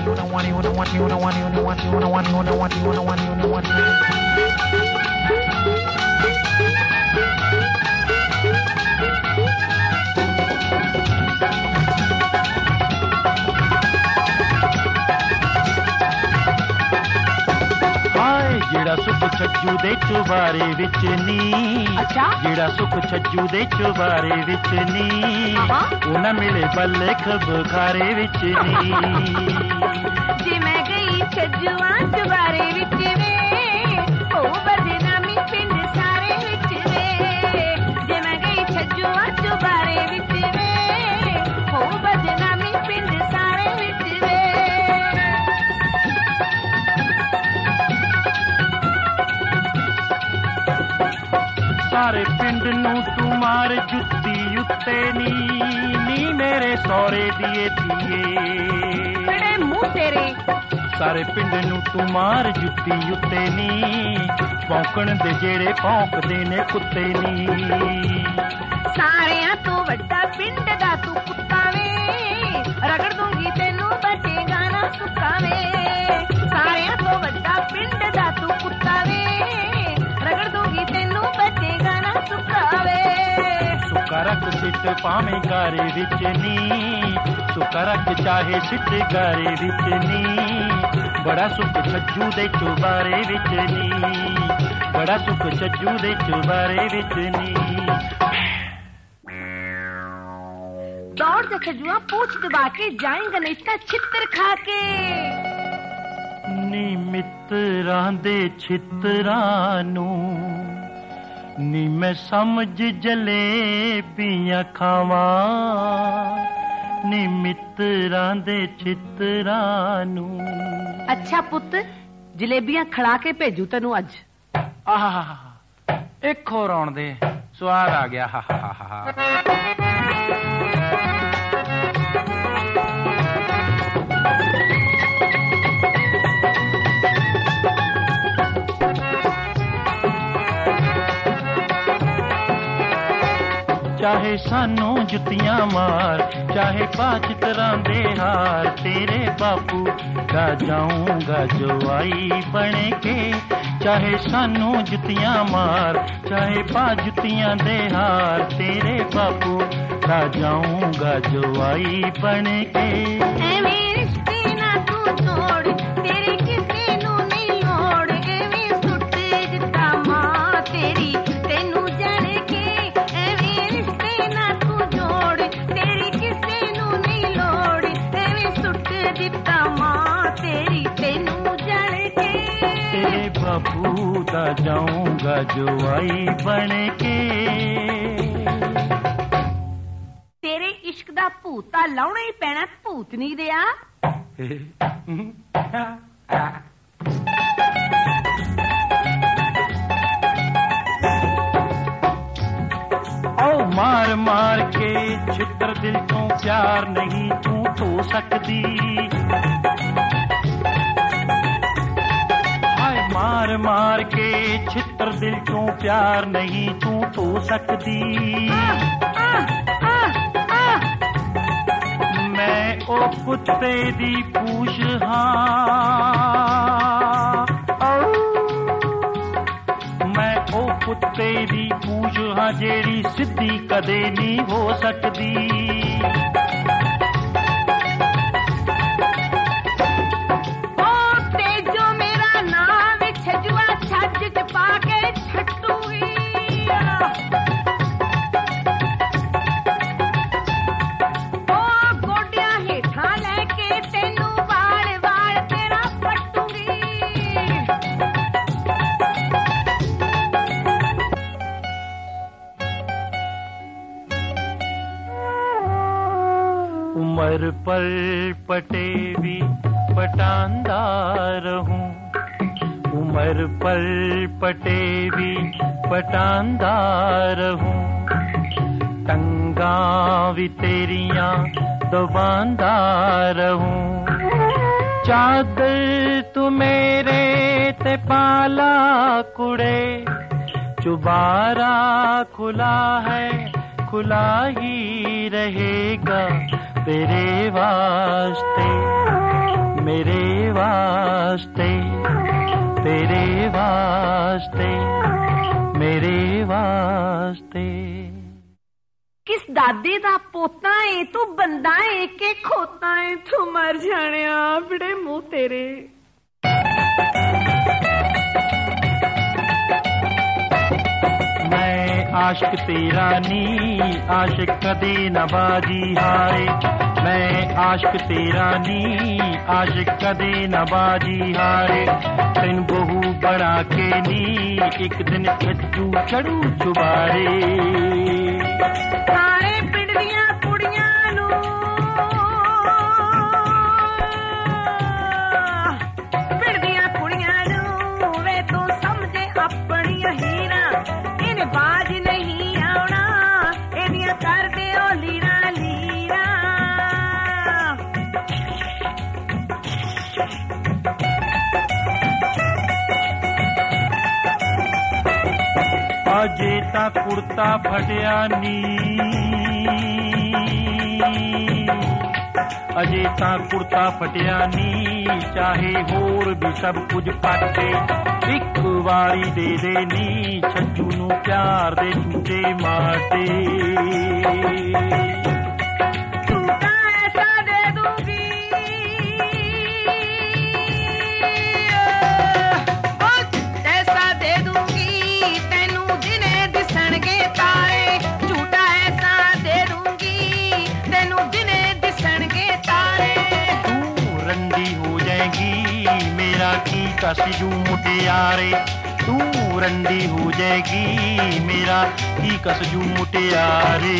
ਜਿਹੜਾ ਸੁਖ ਛੱਜੂ ਦੇ ਚੁਬਾਰੇ ਵਿੱਚ ਨੀ, ਜਿਹੜਾ ਸੁਖ ਛੱਜੂ ਦੇ ਚੁਬਾਰੇ ਵਿੱਚ ਨੀ, ਉਹ ਨਾ ਮਿਲੇ ਬੱਲੇ ਖਬਖਾਰੇ ਵਿੱਚ ਨੀ। ਜੇ ਮੈਂ ਗਈ ਛੱਜੂਆਂ ਚੁਬਾਰੇ ਵਿੱਚ ਵੇ, ਉਹ ਬਦਨਾਮੀ ਪਿੰਡ ਸਾਰੇ ਵਿੱਚ ਵੇ। ਜੇ ਮੈਂ ਗਈ ਛੱਜੂਆਂ ਚੁਬਾਰੇ ਵਿੱਚ ਵੇ, ਉਹ ਬਦਨਾਮੀ ਪਿੰਡ ਸਾਰੇ ਵਿੱਚ ਵੇ। ਸਾਰੇ ਪਿੰਡ ਨੂੰ ਤੂੰ ਮਾਰ ਜੁੱਤੀ ਉੱਤੇ ਨੀ, ਨੀ ਮੇਰੇ ਸਹੁਰੇ ਦੀਏ ਧੀਏ ਬੜੇ ਮੂੰਹ ਤੇਰੇ। ਸਾਰੇ ਪਿੰਡ ਨੂੰ ਤੂੰ ਮਾਰ ਜੁੱਤੀ ਉੱਤੇ ਨੀ, ਭੌਂਕਣ ਦੇ ਜਿਹੜੇ ਭੌਂਕਦੇ ਨੇ ਕੁੱਤੇ ਨੀ। ਸਾਰਿਆਂ ਤੋਂ ਵੱਡਾ ਪਿੰਡ ਦਾ ਤੂੰ ਕੁੱਤਾ ਵੇ, ਰਗੜ ਦੂੰਗੀ ਤੈਨੂੰ ਬਚੇਗਾ ਨਾ ਸੁੱਕਾ ਵੇ। ਸਾਰਿਆਂ ਤੋਂ ਵੱਡਾ ਪਿੰਡ ਦਾ ਤੂੰ ਕੁੱਤਾ ਵੇ, ਰਗੜ ਦੂੰਗੀ ਤੈਨੂੰ ਬਚੇਗਾ ਨਾ ਸੁੱਕਾ ਵੇ। ਸੁੱਕਾ ਰੱਖ ਸਿੱਟ ਭਾਵੇਂ ਗਾਰੇ ਵਿੱਚ ਨੀ, ਸੁੱਕਾ ਰੱਖ ਚਾਹੇ ਸਿੱਟ ਗਾਰੇ ਵਿੱਚ ਨੀ, ਬੜਾ ਸੁੱਖ ਛੱਜੂ ਦੇ ਚੁਬਾਰੇ ਵਿੱਚ ਨੀ, ਬੜਾ ਸੁੱਖ ਛੱਜੂ ਦੇ ਚੁਬਾਰੇ ਵਿੱਚ ਨੀ। दौड़ से खजुआ पूछ दबा के जाएंगा नहीं इसका छित्र खा के। नी मित्तरां दे छित्तरां नूं नी मैं समझ जलेबियां खावां, नी मित्तरां दे छित्तरां नूं। अच्छा पुੱਤ जलेबियां खड़ा के भेजू तेनू अज। आहा एक होर आउण दे स्वाद आ गया। हा हा हा हा। चाहे सानू जुतियां मार, चाहे पाँच तरह दे हार, तेरे बापू का जाऊंगा जवाई बन के। चाहे सानू जुतियां मार, चाहे पाँच जुतियां दे हार, तेरे बापू का जाऊंगा जवाई बन के। रिश्ते ना तू तोड़, तेरे किसी नू नहीं लोड़, एवें सुट दिता मां तेरी तेनू जड़ के। एवें रिश्ते ना तू जोड़, तेरी किसी नू नहीं लोड़, एवें सुट दिता मां तेरी तेनू जड़ के। तेरे बापू दा जाऊंगा जवाई बन के। तेरे इश्क दा भूता लाउणा ही पैना भूतनी दिया। ओ मार मार के छित्र दिल को प्यार नहीं तू धो सकदी। हाय मार मार के छित्र दिल को प्यार नहीं तू धो सकदी। मैं ओ कुत्ते दी पूछ हाँ, मैं ओ कुत्ते दी पूछ हाँ जेड़ी सिद्धी कदे नहीं हो सकदी। ओ तेजो मेरा नाम छजुआ छज च पाके छटूगी। उमर पर पटे भी पटांदा रहूं, उमर पर पटे भी पटांदा रहूं, टंगा भी तेरियां दबांदा रहूं। चादर तू मेरे ते पाला कुड़े, चुबारा खुला है खुला ही रहेगा तेरे वास्ते। मेरे वास्ते, तेरे वास्ते, मेरे वास्ते। किस दादे दा पोता है तू, बंदा है के खोता है तू, मर जाने बड़े मुंह तेरे। मैं आशिक तेरा नी, आशिक कदे न बाजी हारे। मैं आशिक तेरा नी, आशिक कदे न बाजी हारे। तेन बहू बना के नी, एक दिन छज्जू चढ़ू चुबारे। सारे पिंड दियां कुड़ियां नू, पिंड दियां कुड़ियां नू वे तू समझे अपनी हीरा। इन्हें बाज नहीं आउणा, इन्दियां कर दे ओ लीरा लीरा। अजे ता कुर्ता फटिया नी, अजे ता कुर्ता फटिया नी, चाहे होर भी सब कुछ पाटे। एक वारी दे दे नी, छज्जू नू प्यार दे झूठे माटे। झूठा ऐसा दे दूंगी, ऐसा दे दूंगी तेनू दिने दिसणगे तारे। झूठा ऐसा दे दूंगी तेनू दिने दिसणगे तारे। तू रंडी हो जाएगी, मेरा की कसजू मुटियारे। तू रंडी हो जाएगी, मेरा की कसजू मुटियारे।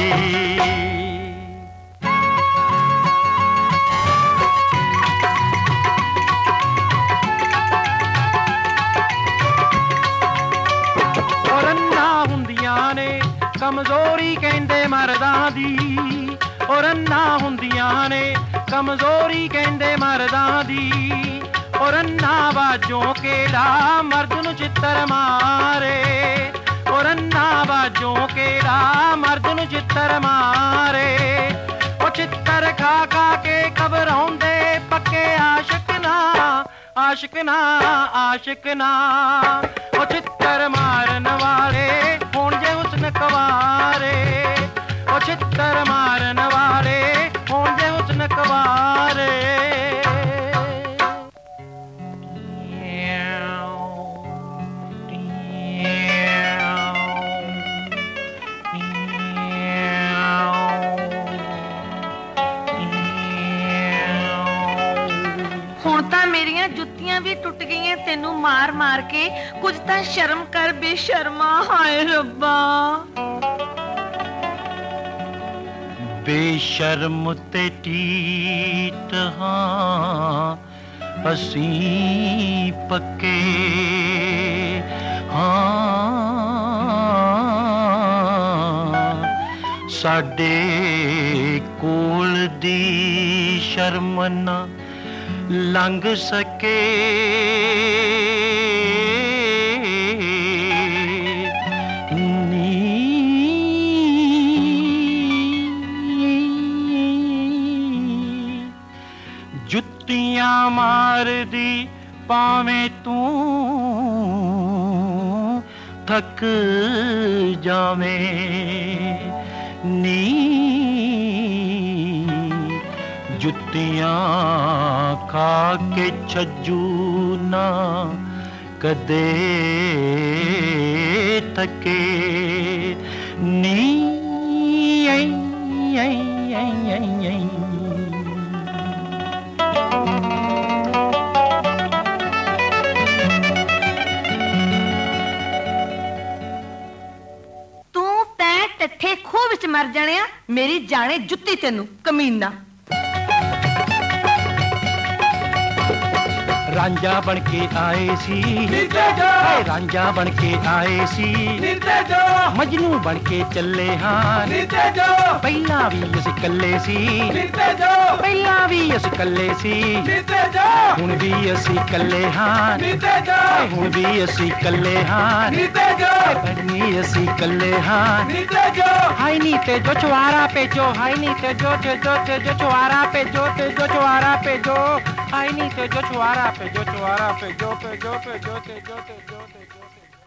कमजोरी कहंदे मर्दां दी, और अन्ना हुंदियां ने कमजोरी कहंदे मर्दां दी। और अन्ना बाजों केड़ा मर्द नू चित्तर मारे। और अन्ना बाजों केड़ा मर्द नू चित्तर मारे। ओ चित्तर खा खा के घबराउंदे पक्के आशिक ना, आशिक ना, आशिक ना। ओ चित्तर मारन वाले होण जे हुस्न कवारे। ओ चित्तर मारन वाले होण जे हुस्न कवारे। ਹੁਣ ਤਾਂ ਮੇਰੀਆਂ ਜੁੱਤੀਆਂ ਵੀ ਟੁੱਟ ਗਈਆਂ ਤੈਨੂੰ ਮਾਰ ਮਾਰ ਕੇ। ਕੁਝ ਤਾਂ ਸ਼ਰਮ ਕਰ ਬੇਸ਼ਰਮਾ, ਹਾਏ ਰੱਬਾ। बेशर्म ते टीट हाँ, असीं पक्के हाँ। साडे कोल दी शर्म ना लंघ सके। जुत्तियां मार दी पावें तू थक जावें नी। जुत्तियां खा के छज्जू ना कदे थके नी। ਟੱਠੇ ਖੂਹ ਵਿੱਚ ਮਰ ਜਾਣਿਆ, ਮੇਰੀ ਜਾਣੇ ਜੁੱਤੀ ਤੈਨੂੰ ਕਮੀਨਾ। रांझा बन के आए सी, रांझा बन के आए सी, मजनू बन के चले हाँ। पहला भी अस कल्ले सी, पहला भी अस कल्ले सी, हुण भी असी कल्ले हाँ, हुण भी असी कल्ले हाँ, बनी असी कल्ले हाँ। हाय नी ते जो चुआरा पे जो, हाय नी ते जो चुआरा पे जो, ते जो चुआरा पे जो। Ai ni se jo chuara pe jo chuara pe jo pe jo pe jo te jo te jo te jo te